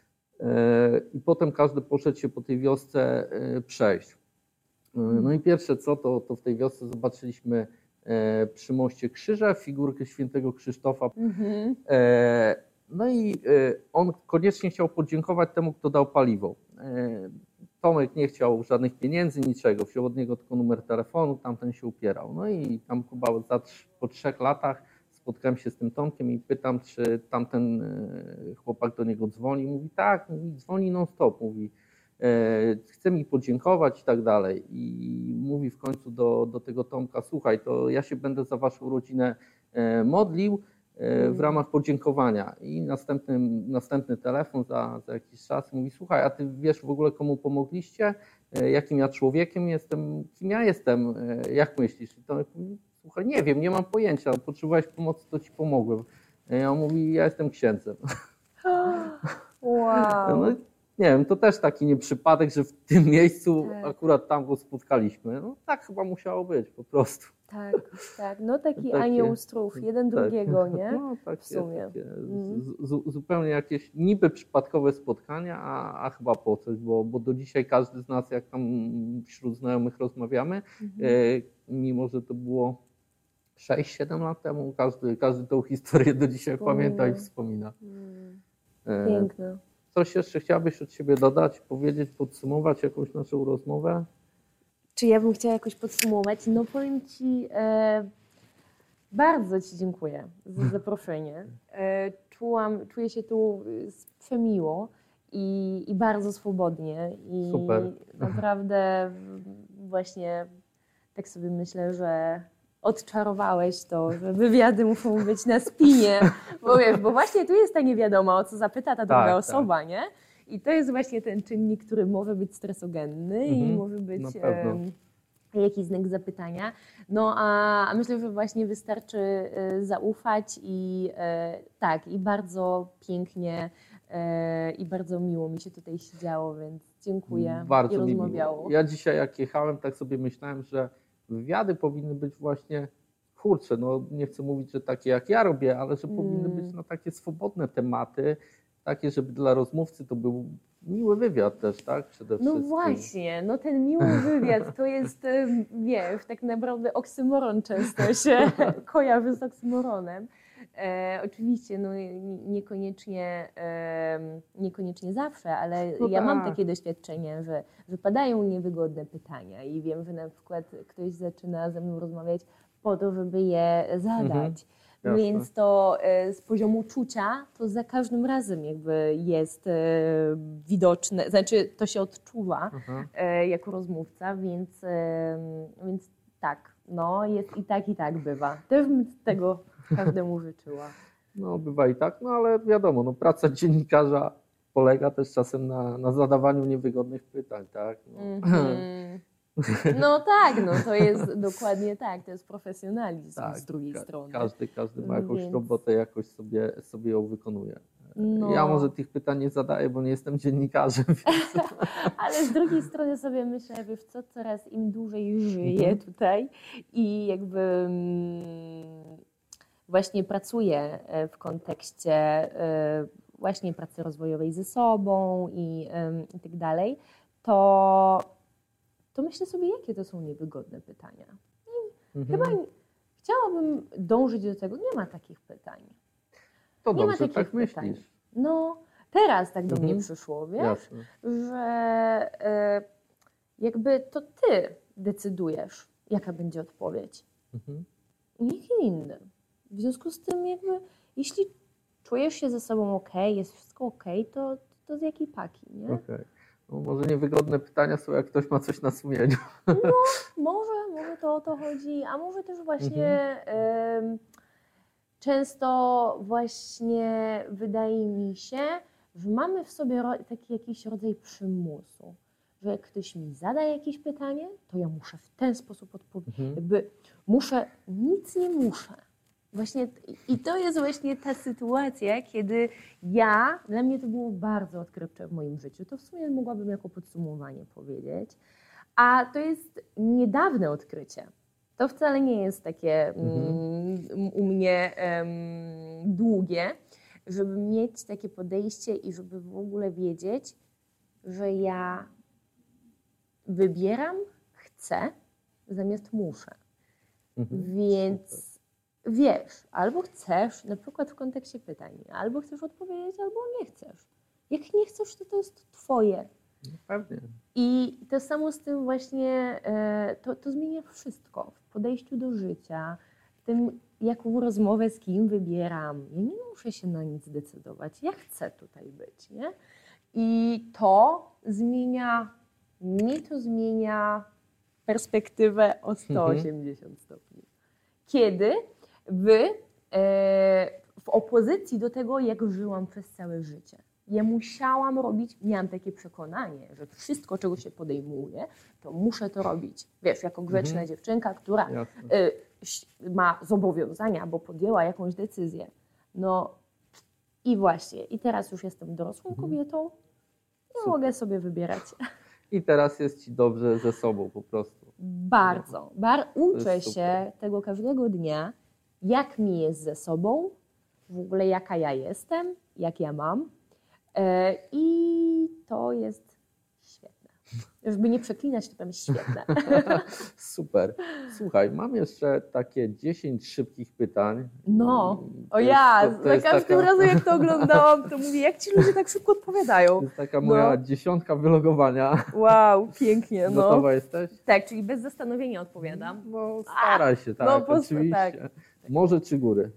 e, i potem każdy poszedł się po tej wiosce e, przejść. E, No i pierwsze co, to, to w tej wiosce zobaczyliśmy e, przy moście Krzyża figurkę świętego Krzysztofa. Mhm. E, No i e, on koniecznie chciał podziękować temu, kto dał paliwo. E, Tomek nie chciał żadnych pieniędzy, niczego. Wziął od niego tylko numer telefonu, tamten się upierał. No i tam chyba za, trz- po trzech latach spotkałem się z tym Tomkiem i pytam, czy tamten e, chłopak do niego dzwoni. Mówi tak, mówi, dzwoni non stop, mówi e, chce mi podziękować i tak dalej. I mówi w końcu do, do tego Tomka, słuchaj, to ja się będę za waszą rodzinę e, modlił e, w ramach podziękowania. I następny, następny telefon za, za jakiś czas mówi, słuchaj, a ty wiesz w ogóle komu pomogliście? E, Jakim ja człowiekiem jestem? Kim ja jestem? E, Jak myślisz? I Tomek mówi, słuchaj, nie wiem, nie mam pojęcia, potrzebowałeś pomocy, to ci pomogłem. E, On mówi, ja jestem księdzem. Wow. No, nie wiem, to też taki nieprzypadek, że w tym miejscu Tak. akurat tam go spotkaliśmy. No tak chyba musiało być po prostu. Tak, tak. No taki Takie- anioł stróż, jeden Tak. drugiego, nie? No, takie, W sumie. takie Mhm. z, z, zupełnie jakieś niby przypadkowe spotkania, a, a chyba po coś, bo, bo do dzisiaj każdy z nas, jak tam wśród znajomych rozmawiamy, Mhm. e, mimo że to było sześć siedem lat temu, każdy, każdy tą historię do dzisiaj Wspomina. pamięta i wspomina. Mm. E, Piękne. Coś jeszcze chciałabyś od siebie dodać, powiedzieć, podsumować jakąś naszą rozmowę? Czy ja bym chciała jakoś podsumować? No powiem Ci, e, bardzo Ci dziękuję za zaproszenie. E, czułam, czuję się tu e, przemiło i, i bardzo swobodnie. I Super. naprawdę w- właśnie tak sobie myślę, że odczarowałeś to, że wywiady muszą być na spinie, bo wiesz, bo właśnie tu jest ta niewiadoma, o co zapyta ta druga Tak, osoba, nie? I to jest właśnie ten czynnik, który może być stresogenny i Mhm, może być na pewno. em, jakiś znak zapytania. No a, a myślę, że właśnie wystarczy e, zaufać i e, tak, i bardzo pięknie e, i bardzo miło mi się tutaj siedziało, więc dziękuję Bardzo i mi rozmawiało. miło. Ja dzisiaj jak jechałem, tak sobie myślałem, że wywiady powinny być właśnie, kurczę, no nie chcę mówić, że takie jak ja robię, ale że powinny Mm. być na takie swobodne tematy, takie, żeby dla rozmówcy to był miły wywiad też, tak? Przede No wszystkim. właśnie, no ten miły wywiad to jest, em, wiesz, tak naprawdę oksymoron często się kojarzy z oksymoronem. E, oczywiście, no nie- niekoniecznie, em, niekoniecznie zawsze, ale No ja mam tak. takie doświadczenie, że, że padają niewygodne pytania i wiem, że na przykład ktoś zaczyna ze mną rozmawiać po to, żeby je zadać. Jasne. Więc to e, z poziomu czucia to za każdym razem jakby jest e, widoczne, znaczy to się odczuwa Aha. e, jako rozmówca, więc, e, więc tak, no jest i tak i tak bywa. Też bym tego każdemu życzyła. No bywa i tak, no ale wiadomo, no, praca dziennikarza polega też czasem na, na zadawaniu niewygodnych pytań, tak? No. Mhm. No tak, no to jest dokładnie tak, to jest profesjonalizm Tak, z drugiej ka- strony. Każdy, każdy ma jakąś Więc- robotę, jakoś sobie, sobie ją wykonuje. No. Ja może tych pytań nie zadaję, bo nie jestem dziennikarzem, więc Ale z drugiej strony sobie myślę, wiesz co, coraz im dłużej żyję Mhm. tutaj i jakby mm, właśnie pracuję e, w kontekście e, właśnie pracy rozwojowej ze sobą i, em, i tak dalej, to, to myślę sobie, jakie to są niewygodne pytania. mhm. Chyba nie, chciałabym dążyć do tego, nie ma takich pytań. to nie ma dobrze, takich tak pytań. myślisz. No, teraz tak do Mhm. mnie przyszło, wiesz? Jasne. że e, jakby to ty decydujesz, jaka będzie odpowiedź. Mhm. Nikt inny. W związku z tym jakby, jeśli czujesz się ze sobą ok, jest wszystko ok, to, to z jakiej paki, nie? Okej. No, może niewygodne pytania są, jak ktoś ma coś na sumieniu. Może, może to o to chodzi, a może też właśnie em, często właśnie wydaje mi się, że mamy w sobie ro- taki jakiś rodzaj przymusu, że jak ktoś mi zada jakieś pytanie, to ja muszę w ten sposób odpowiedzieć. Mhm. Jakby muszę, nic nie muszę. Właśnie t- i to jest właśnie ta sytuacja, kiedy ja, dla mnie to było bardzo odkrywcze w moim życiu. To w sumie mogłabym jako podsumowanie powiedzieć. A to jest niedawne odkrycie. To wcale nie jest takie mm, u mnie em, długie, żeby mieć takie podejście i żeby w ogóle wiedzieć, że ja wybieram, chcę, zamiast muszę. Mhm. Więc wiesz, albo chcesz, na przykład w kontekście pytań, albo chcesz odpowiedzieć, albo nie chcesz. Jak nie chcesz, to to jest twoje. No, pewnie. I to samo z tym właśnie, e, to, to zmienia wszystko w podejściu do życia, w tym, jaką rozmowę z kim wybieram. Ja nie muszę się na nic decydować, ja chcę tutaj być, nie? I to zmienia, mi to zmienia perspektywę o sto osiemdziesiąt stopni. Kiedy wy, e, w opozycji do tego, jak żyłam przez całe życie. Ja musiałam robić, miałam takie przekonanie, że wszystko, czego się podejmuje, to muszę to robić. Wiesz, jako grzeczna Mhm. dziewczynka, która Jasne. y, ś- ma zobowiązania, bo podjęła jakąś decyzję. No i właśnie, i teraz już jestem dorosłą Mhm. kobietą i Super. mogę sobie wybierać. I teraz jest ci dobrze ze sobą po prostu. Bardzo. Bar uczę jest się super. tego każdego dnia, jak mi jest ze sobą, w ogóle jaka ja jestem, jak ja mam. E, I to jest świetne. Żeby nie przeklinać, to powiem świetne. Super. Słuchaj, mam jeszcze takie dziesięć szybkich pytań. No, To o jest- ja, to- to za jest każdym taka- razem jak to oglądałam, to mówię, jak ci ludzie tak szybko To odpowiadają. jest taka moja No. dziesiątka wylogowania. Wow, pięknie, no. Gotowa jesteś? Tak, czyli bez zastanowienia odpowiadam. No staraj się, tak, no, po- oczywiście. tak. Morze czy góry?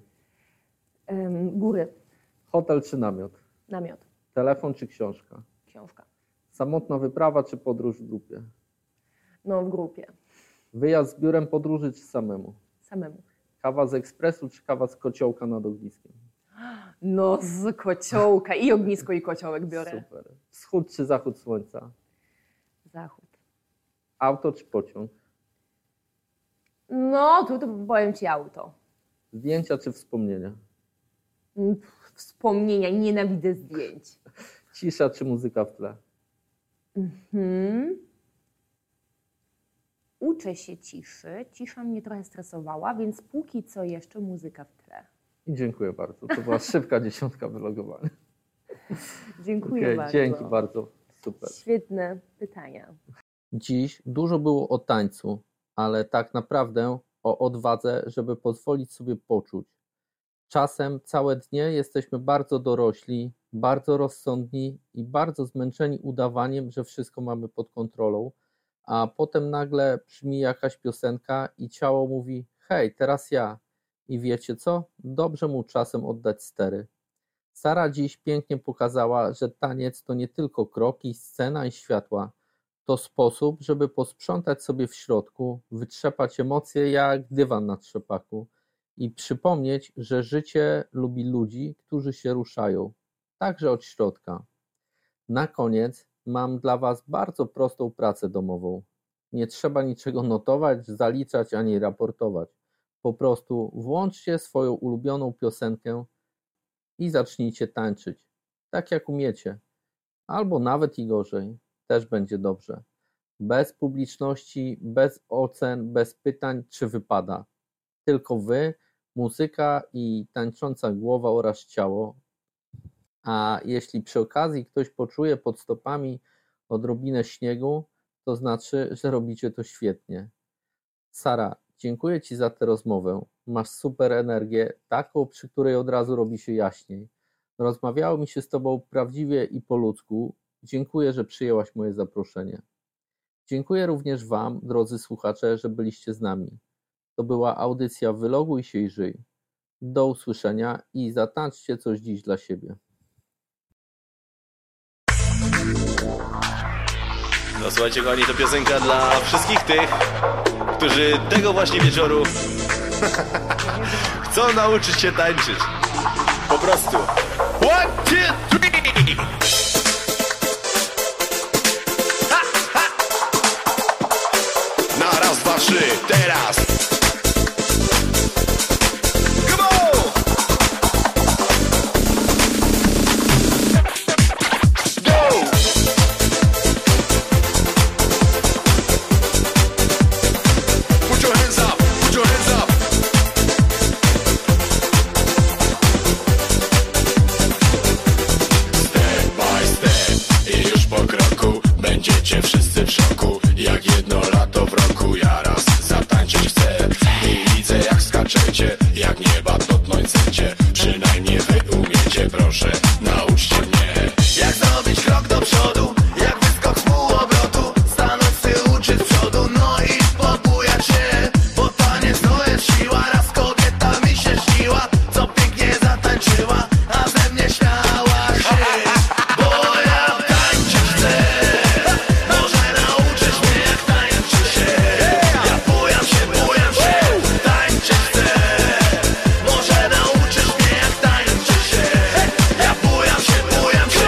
Em, góry, Hotel czy namiot? namiot, Telefon czy książka? książka. Samotna wyprawa czy podróż w grupie? No, w grupie, Wyjazd z biurem podróży czy samemu? samemu. Kawa z ekspresu czy kawa z kociołka nad ogniskiem? No z kociołka. I ognisko, i kociołek biorę. Super. Wschód czy zachód słońca? Zachód. Auto czy pociąg? No, tu to powiem Ci auto. Zdjęcia czy wspomnienia? Pff, Wspomnienia, nienawidzę zdjęć. Cisza czy muzyka w tle? Mhm. Uczę się ciszy. Cisza mnie trochę stresowała, więc póki co jeszcze muzyka w tle. I dziękuję bardzo. To była szybka dziesiątka wylogowania. Dziękuję Okay, bardzo. dzięki bardzo. Super. Świetne pytania. Dziś dużo było o tańcu, ale tak naprawdę o odwadze, żeby pozwolić sobie poczuć. Czasem całe dnie jesteśmy bardzo dorośli, bardzo rozsądni i bardzo zmęczeni udawaniem, że wszystko mamy pod kontrolą, a potem nagle brzmi jakaś piosenka i ciało mówi: hej, teraz ja. I wiecie co? Dobrze mu czasem oddać stery. Sara dziś pięknie pokazała, że taniec to nie tylko kroki, scena i światła. To sposób, żeby posprzątać sobie w środku, wytrzepać emocje jak dywan na trzepaku i przypomnieć, że życie lubi ludzi, którzy się ruszają, także od środka. Na koniec mam dla Was bardzo prostą pracę domową. Nie trzeba niczego notować, zaliczać ani raportować. Po prostu włączcie swoją ulubioną piosenkę i zacznijcie tańczyć, tak jak umiecie, albo nawet i gorzej, też będzie dobrze. Bez publiczności, bez ocen, bez pytań, czy wypada. Tylko Wy, muzyka i tańcząca głowa oraz ciało. A jeśli przy okazji ktoś poczuje pod stopami odrobinę śniegu, to znaczy, że robicie to świetnie. Sara, dziękuję Ci za tę rozmowę. Masz super energię, taką, przy której od razu robi się jaśniej. Rozmawiało mi się z Tobą prawdziwie i po ludzku. Dziękuję, że przyjęłaś moje zaproszenie. Dziękuję również Wam, drodzy słuchacze, że byliście z nami. To była audycja Wyloguj się i żyj. Do usłyszenia i zatańczcie coś dziś dla siebie. No słuchajcie, kochani, to piosenka dla wszystkich tych, którzy tego właśnie wieczoru chcą nauczyć się tańczyć. Po prostu. One, two, three! Ha, ha! Na raz, dwa, trzy, teraz! Come on! Go! Put your hands up! Put your hands up! Step by step i już po kroku będziecie wszyscy w szoku. Jak jedno lato w roku ja raz zatańczyć chcę. I widzę jak skaczecie, jak nieba dotknąć chcecie. Przynajmniej wy umiecie, proszę, nauczcie mnie. Jak zrobić krok do przodu, jak wyskok z półobrotu. Stanąć z tyłu czy z przodu, no i podbujać się. Bo taniec to jest siła, raz kobieta mi się śniła, co pięknie zatańczyła, a ze mnie śmiała się. Bo ja tańczyć chcę, może nauczysz mnie jak tańczy się. Ja bujam się, bujam się, tańczyć chcę, może nauczysz mnie jak tańczy się. Ja bujam się, bujam się.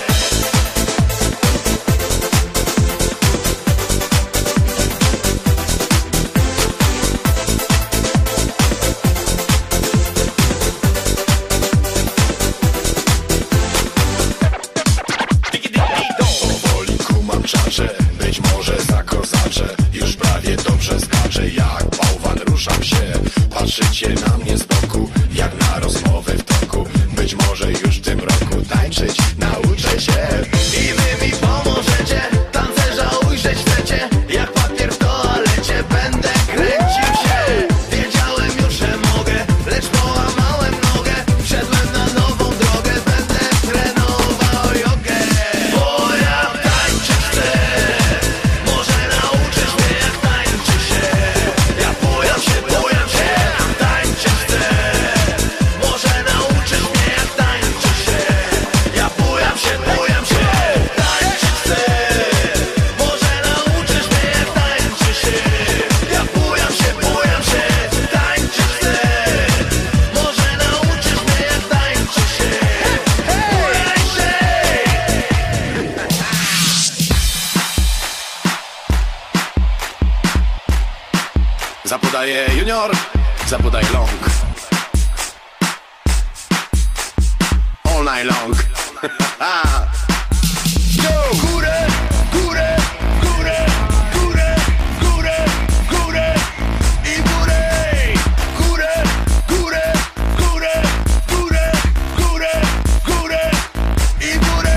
Powoli kumam czacze, być może zakozaczę. Już prawie dobrze skaczę, jak bałwan ruszam się. Patrzycie na mnie z boku, jak na rozmowę w toku. Być może już w tym roku tańczyć nauczę się. I wy mi pomożecie, tancerza ujrzeć chcecie. Jak papier w toalecie, będę kręcił się. Wiedziałem już, że mogę, lecz połamałem nogę. Wszedłem na nową drogę, będę trenował jogę. Bo ja tańczyć chcę, może nauczysz mnie jak tańczy się. Ja bujam się, bujam się, tańczyć chcę, może nauczysz mnie jak tańczy się. Ja bujam się, bujam się. podaje junior, zapodaj long. All night long. Go! Górę, górę, górę, górę, górę, górę i górę. Górę, górę, górę, górę, górę, górę i górę.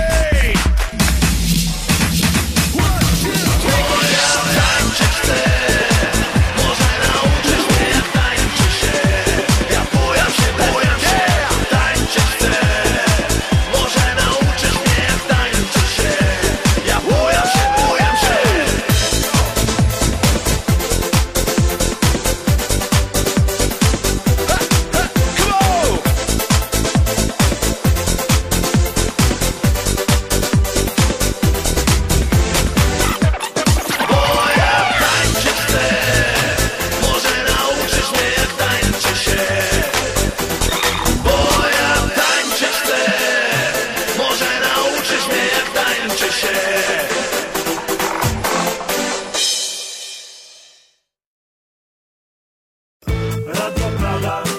Radio Prawda.